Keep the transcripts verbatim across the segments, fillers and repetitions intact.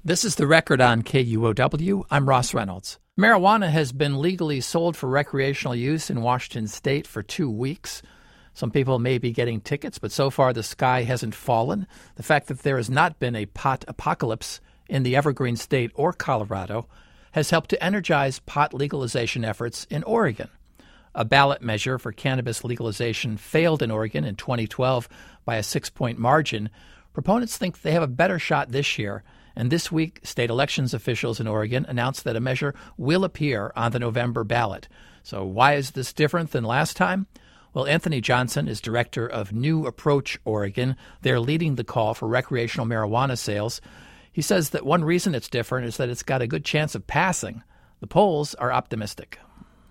This is The Record on K U O W. I'm Ross Reynolds. Marijuana has been legally sold for recreational use in Washington state for two weeks. Some people may be getting tickets, but so far the sky hasn't fallen. The fact that there has not been a pot apocalypse in the Evergreen State or Colorado has helped to energize pot legalization efforts in Oregon. A ballot measure for cannabis legalization failed in Oregon in twenty twelve by a six-point margin. Proponents think they have a better shot this year. And this week, state elections officials in Oregon announced that a measure will appear on the November ballot. So why is this different than last time? Well, Anthony Johnson is director of New Approach Oregon. They're leading the call for recreational marijuana sales. He says that one reason it's different is that it's got a good chance of passing. The polls are optimistic.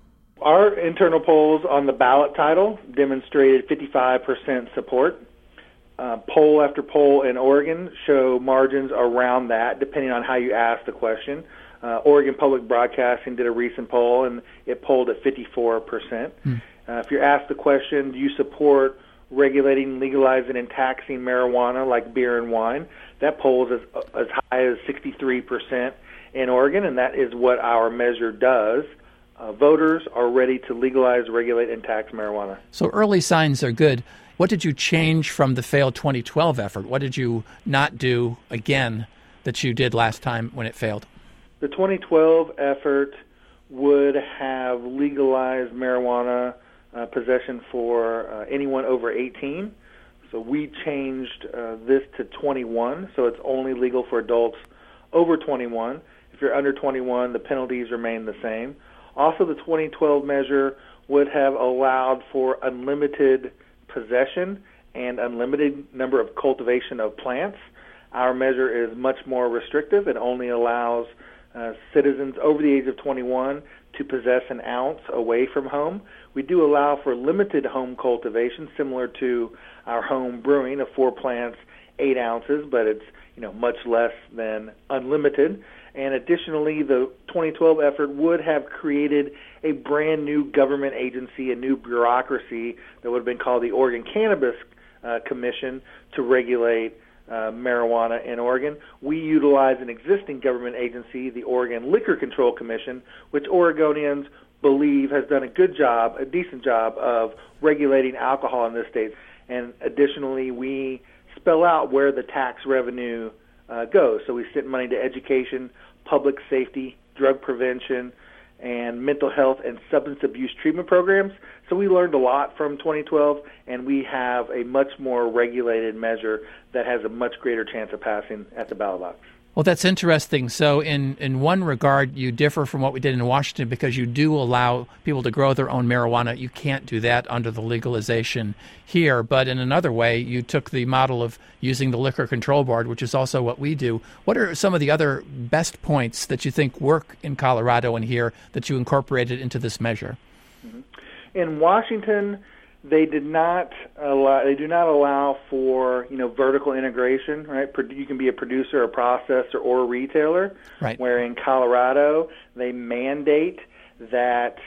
Our internal polls on the ballot title demonstrated fifty-five percent support. Uh, poll after poll in Oregon show margins around that, depending on how you ask the question. Uh, Oregon Public Broadcasting did a recent poll, and it polled at fifty-four percent. Hmm. Uh, if you're asked the question, do you support regulating, legalizing, and taxing marijuana like beer and wine, that poll is as, as high as sixty-three percent in Oregon, and that is what our measure does. Uh, voters are ready to legalize, regulate, and tax marijuana. So early signs are good. What did you change from the failed twenty twelve effort? What did you not do again that you did last time when it failed? The twenty twelve effort would have legalized marijuana uh, possession for uh, anyone over eighteen. So we changed uh, this to twenty-one, so it's only legal for adults over twenty-one. If you're under twenty-one, the penalties remain the same. Also, the twenty twelve measure would have allowed for unlimited possession and unlimited number of cultivation of plants. Our measure is much more restrictive. It only allows uh, citizens over the age of twenty-one to possess an ounce away from home. We do allow for limited home cultivation, similar to our home brewing of four plants, eight ounces, but it's you know much less than unlimited. And additionally, the twenty twelve effort would have created a brand new government agency, a new bureaucracy that would have been called the Oregon Cannabis uh, Commission to regulate uh, marijuana in Oregon. We utilize an existing government agency, the Oregon Liquor Control Commission, which Oregonians believe has done a good job, a decent job of regulating alcohol in this state. And additionally, we spell out where the tax revenue uh, goes. So we send money to education, public safety, drug prevention, and mental health and substance abuse treatment programs. So we learned a lot from twenty twelve, and we have a much more regulated measure that has a much greater chance of passing at the ballot box. Well, that's interesting. So in, in one regard, you differ from what we did in Washington because you do allow people to grow their own marijuana. You can't do that under the legalization here. But in another way, you took the model of using the Liquor Control Board, which is also what we do. What are some of the other best points that you think work in Colorado and here that you incorporated into this measure? Mm-hmm. In Washington, they did not allow, they do not allow for, you know, vertical integration, right? You can be a producer, a processor, or a retailer. Right. Where in Colorado, they mandate that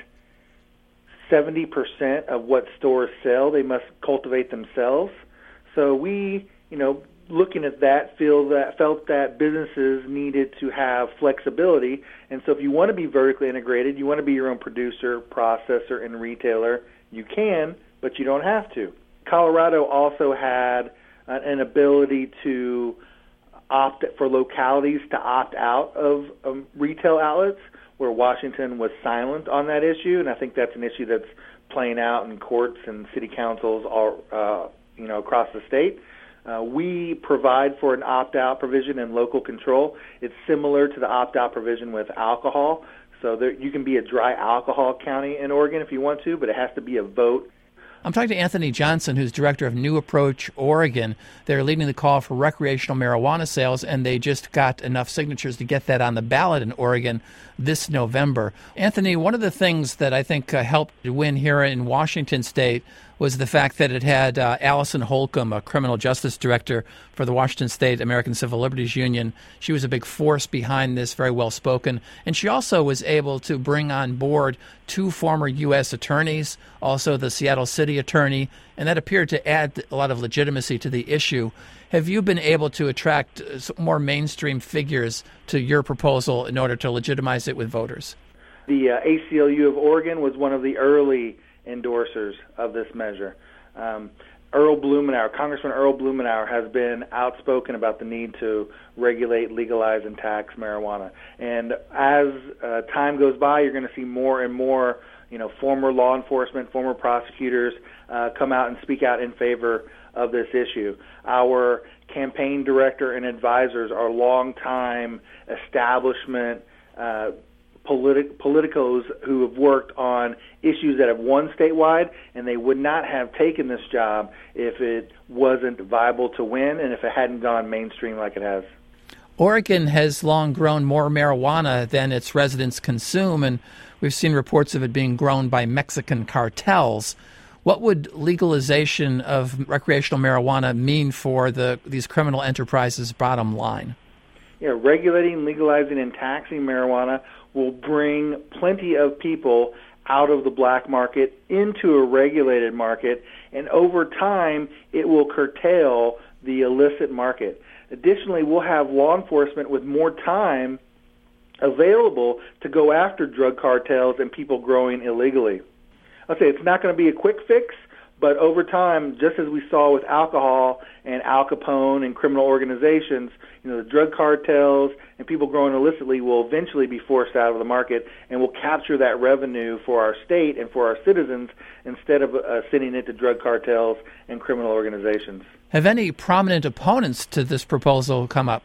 seventy percent of what stores sell, they must cultivate themselves. So we, you know, looking at that, feel that felt that businesses needed to have flexibility. And so if you want to be vertically integrated, you want to be your own producer, processor, and retailer, you can, but you don't have to. Colorado also had uh, an ability to opt for localities to opt out of um, retail outlets, where Washington was silent on that issue, and I think that's an issue that's playing out in courts and city councils all uh, you know across the state. Uh, we provide for an opt-out provision in local control. It's similar to the opt-out provision with alcohol. So there, you can be a dry alcohol county in Oregon if you want to, but it has to be a vote. I'm talking to Anthony Johnson, who's director of New Approach Oregon. They're leading the call for recreational marijuana sales, and they just got enough signatures to get that on the ballot in Oregon this November. Anthony, one of the things that I think uh, helped win here in Washington State was the fact that it had uh, Allison Holcomb, a criminal justice director for the Washington State American Civil Liberties Union. She was a big force behind this, very well spoken. And she also was able to bring on board two former U S attorneys, also the Seattle City city attorney, and that appeared to add a lot of legitimacy to the issue. Have you been able to attract more mainstream figures to your proposal in order to legitimize it with voters? The uh, A C L U of Oregon was one of the early endorsers of this measure. Um, Earl Blumenauer, Congressman Earl Blumenauer, has been outspoken about the need to regulate, legalize, and tax marijuana. And as uh, time goes by, you're going to see more and more, you know, former law enforcement, former prosecutors uh, come out and speak out in favor of this issue. Our campaign director and advisors are longtime establishment uh, politi- politicos who have worked on issues that have won statewide, and they would not have taken this job if it wasn't viable to win and if it hadn't gone mainstream like it has. Oregon has long grown more marijuana than its residents consume, and we've seen reports of it being grown by Mexican cartels. What would legalization of recreational marijuana mean for the these criminal enterprises' bottom line? Yeah, regulating, legalizing, and taxing marijuana will bring plenty of people out of the black market into a regulated market, and over time it will curtail the illicit market. Additionally, we'll have law enforcement with more time available to go after drug cartels and people growing illegally. I'll say it's not going to be a quick fix, but over time, just as we saw with alcohol and Al Capone and criminal organizations, you know, the drug cartels and people growing illicitly will eventually be forced out of the market, and we'll capture that revenue for our state and for our citizens instead of uh, sending it to drug cartels and criminal organizations. Have any prominent opponents to this proposal come up?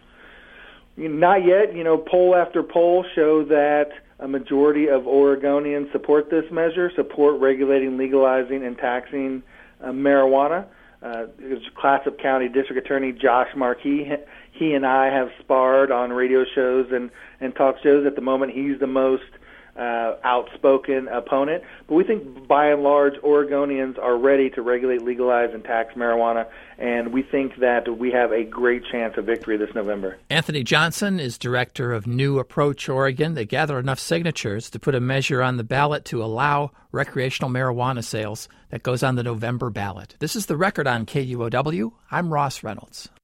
Not yet. You know, poll after poll show that a majority of Oregonians support this measure, support regulating, legalizing, and taxing uh, marijuana. Uh, Clatsop County District Attorney Josh Markey, he and I have sparred on radio shows and, and talk shows. At the moment, he's the most uh, outspoken opponent. But we think, by and large, Oregonians are ready to regulate, legalize, and tax marijuana, and we think that we have a great chance of victory this November. Anthony Johnson is director of New Approach Oregon. They gather enough signatures to put a measure on the ballot to allow recreational marijuana sales that goes on the November ballot. This is The Record on K U O W. I'm Ross Reynolds.